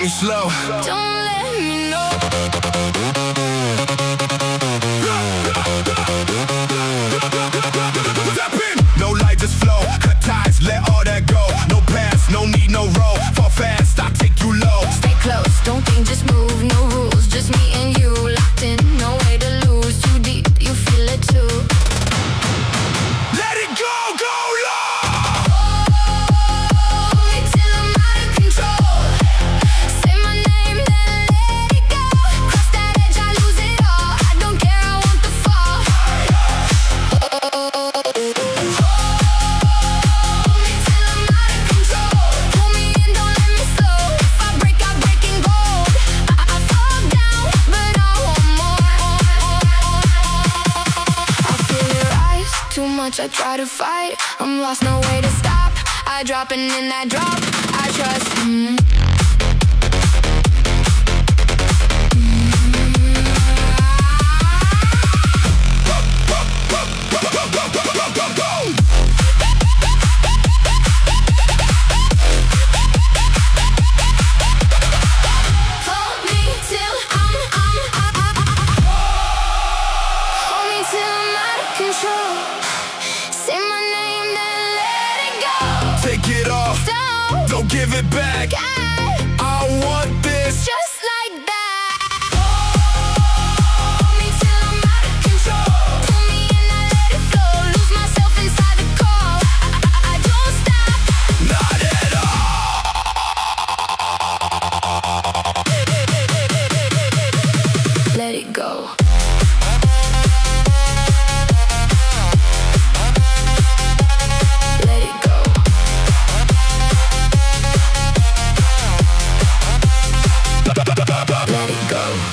me slow. Don't let me know. Step in. No light, just flow. Cut ties, let all that go. No pass, no need, no roll. Fall fast, I take you low. Stay close, don't think, just move. No rules, just me and you. Locked in, no way to lose. Too deep, you feel it too. Let it go, go low. Hold me till I'm out of control. Say my name, then let it go. Cross that edge, I lose it all. I don't care, I want the fall. Hold me till I'm out of control. Pull me in, don't let me slow. If I break, I break in gold. I fall down, but I want more. I feel it rise too much, I try to fight. I'm lost, no way to stop. I drop and then I drop. I trust. Hold me till hold me till I'm out of control. Say my name, then let it go. Take it off, don't give it back. I want this. Just like that. Hold me till I'm out of control. Pull me in, I let it flow. Lose myself inside the call. I don't stop. Not at all. Let it go. Let it go. Let it go.